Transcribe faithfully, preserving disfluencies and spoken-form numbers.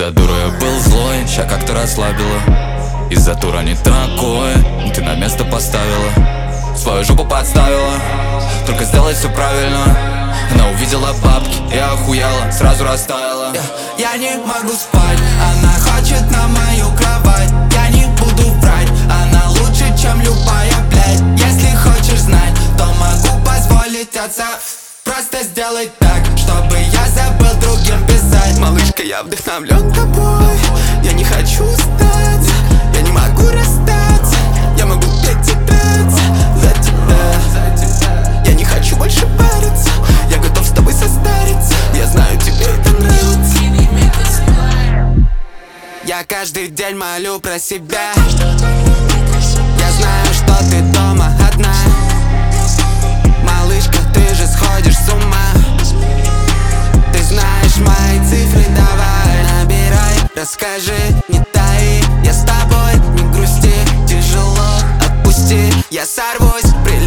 Из-за дуры я был злой, ща как-то расслабила. Из-за тура не такое, ты на место поставила. Свою жопу подставила, только сделай все правильно. Она увидела бабки и охуела, сразу растаяла. Я, я не могу спать, она хочет на мою кровать. Я не буду врать, она лучше, чем любая, блядь. Если хочешь знать, то могу позволить отца. Просто сделай так, чтобы я забыл другим писать. Малышка, я вдохновлен тобой, я не хочу стать, я не могу расстаться. Я могу петь и драться за тебя. Я не хочу больше париться, я готов с тобой состариться. Я знаю, тебе это нравится. Я каждый день молю про себя. Я знаю, что ты дома одна. Малышка, ты же сходишь с ума. Ты знаешь мои цифры, давай набирай. Расскажи, не таи, я с тобой, не грусти. Тяжело, отпусти, я сорвусь.